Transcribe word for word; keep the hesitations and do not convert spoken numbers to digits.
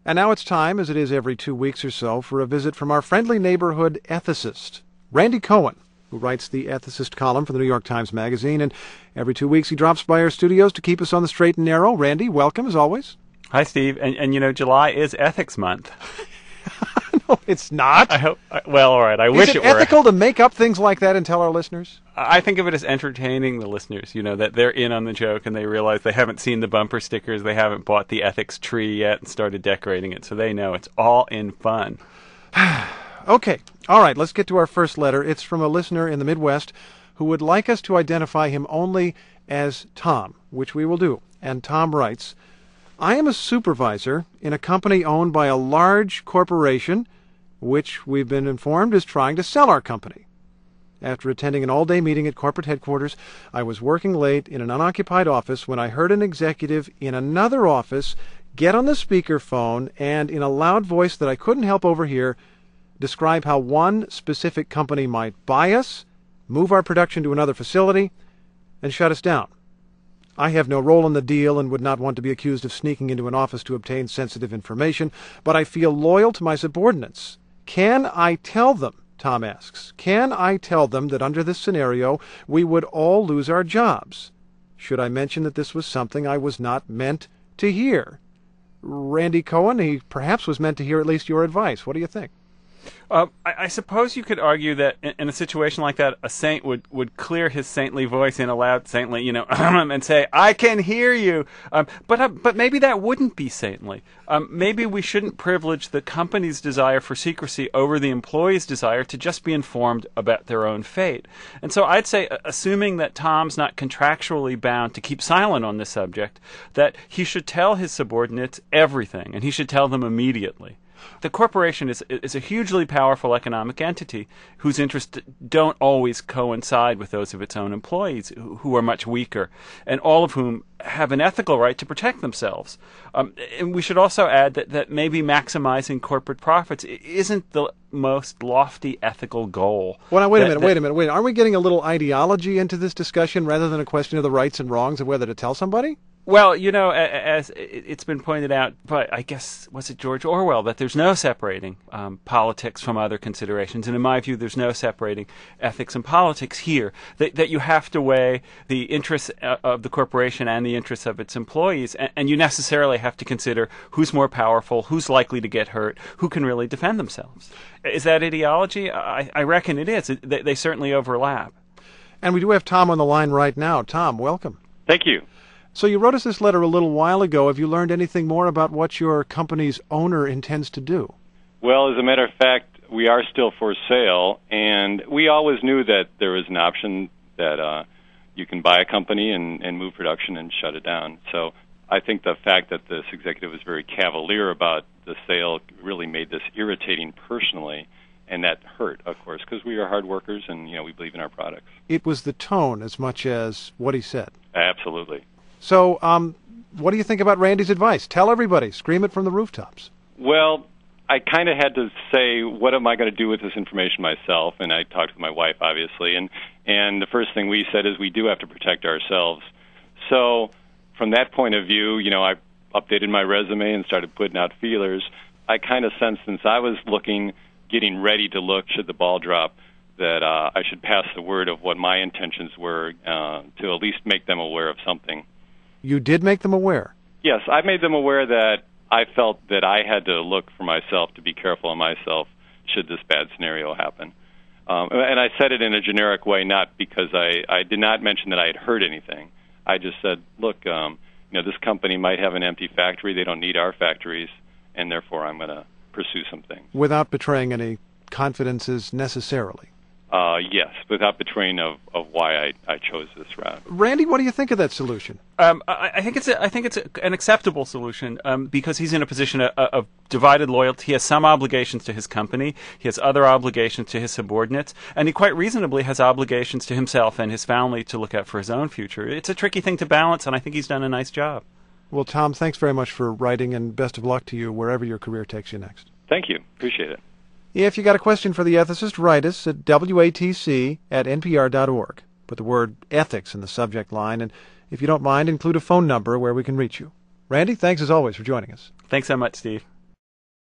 And now it's time, as it is every two weeks or so, for a visit from our friendly neighborhood ethicist, Randy Cohen, who writes the Ethicist column for the New York Times Magazine. And every two weeks he drops by our studios to keep us on the straight and narrow. Randy, welcome, as always. Hi, Steve. And, and you know, July is Ethics Month. No, it's not. I hope. Well, all right. I is wish it, it were. Is it ethical to make up things like that and tell our listeners? I think of it as entertaining the listeners, you know, that they're in on the joke and they realize they haven't seen the bumper stickers, they haven't bought the ethics tree yet and started decorating it, so they know it's all in fun. Okay. All right, let's get to our first letter. It's from a listener in the Midwest who would like us to identify him only as Tom, which we will do. And Tom writes, I am a supervisor in a company owned by a large corporation, which we've been informed is trying to sell our company. After attending an all-day meeting at corporate headquarters, I was working late in an unoccupied office when I heard an executive in another office get on the speakerphone and, in a loud voice that I couldn't help overhear, describe how one specific company might buy us, move our production to another facility, and shut us down. I have no role in the deal and would not want to be accused of sneaking into an office to obtain sensitive information, but I feel loyal to my subordinates. Can I tell them, Tom asks, can I tell them that under this scenario we would all lose our jobs? Should I mention that this was something I was not meant to hear? Randy Cohen, he perhaps was meant to hear at least your advice. What do you think? Uh, I, I suppose you could argue that in, in a situation like that, a saint would, would clear his saintly voice in a loud saintly, you know, and say, I can hear you. Um, but uh, but maybe that wouldn't be saintly. Um, maybe we shouldn't privilege the company's desire for secrecy over the employee's desire to just be informed about their own fate. And so I'd say, uh, assuming that Tom's not contractually bound to keep silent on this subject, that he should tell his subordinates everything, and he should tell them immediately. The corporation is is a hugely powerful economic entity whose interests don't always coincide with those of its own employees, who are much weaker, and all of whom have an ethical right to protect themselves. Um, and we should also add that, that maybe maximizing corporate profits isn't the most lofty ethical goal. Well, now, wait a that, minute, that, wait a minute, wait. Aren't we getting a little ideology into this discussion rather than a question of the rights and wrongs of whether to tell somebody? Well, you know, as it's been pointed out by, I guess, was it George Orwell, that there's no separating um, politics from other considerations. And in my view, there's no separating ethics and politics here. That, that you have to weigh the interests of the corporation and the interests of its employees. And, and you necessarily have to consider who's more powerful, who's likely to get hurt, who can really defend themselves. Is that ideology? I, I reckon it is. It, they, they certainly overlap. And we do have Tom on the line right now. Tom, welcome. Thank you. So you wrote us this letter a little while ago. Have you learned anything more about what your company's owner intends to do? Well, as a matter of fact, we are still for sale, and we always knew that there was an option that uh, you can buy a company and, and move production and shut it down. So I think the fact that this executive was very cavalier about the sale really made this irritating personally, and that hurt, of course, because we are hard workers and, you know, we believe in our products. It was the tone as much as what he said. Absolutely. So, um, what do you think about Randy's advice? Tell everybody. Scream it from the rooftops. Well, I kind of had to say, what am I going to do with this information myself? And I talked with my wife, obviously. And, and the first thing we said is we do have to protect ourselves. So from that point of view, you know, I updated my resume and started putting out feelers. I kind of sensed, since I was looking, getting ready to look, should the ball drop, that uh, I should pass the word of what my intentions were uh, to at least make them aware of something. You did make them aware? Yes, I made them aware that I felt that I had to look for myself, to be careful of myself, should this bad scenario happen. Um, and I said it in a generic way, not because I, I did not mention that I had heard anything. I just said, look, um, you know, this company might have an empty factory. They don't need our factories, and therefore I'm going to pursue some things. Without betraying any confidences necessarily? Uh, yes, without betraying of, of why I, I chose this route. Randy, what do you think of that solution? Um, I, I think it's a, I think it's a, an acceptable solution um, because he's in a position of, of divided loyalty. He has some obligations to his company. He has other obligations to his subordinates, and he quite reasonably has obligations to himself and his family to look out for his own future. It's a tricky thing to balance, and I think he's done a nice job. Well, Tom, thanks very much for writing, and best of luck to you wherever your career takes you next. Thank you. Appreciate it. If you got a question for the ethicist, write us at W A T C at N P R dot org. Put the word ethics in the subject line, and if you don't mind, include a phone number where we can reach you. Randy, thanks as always for joining us. Thanks so much, Steve.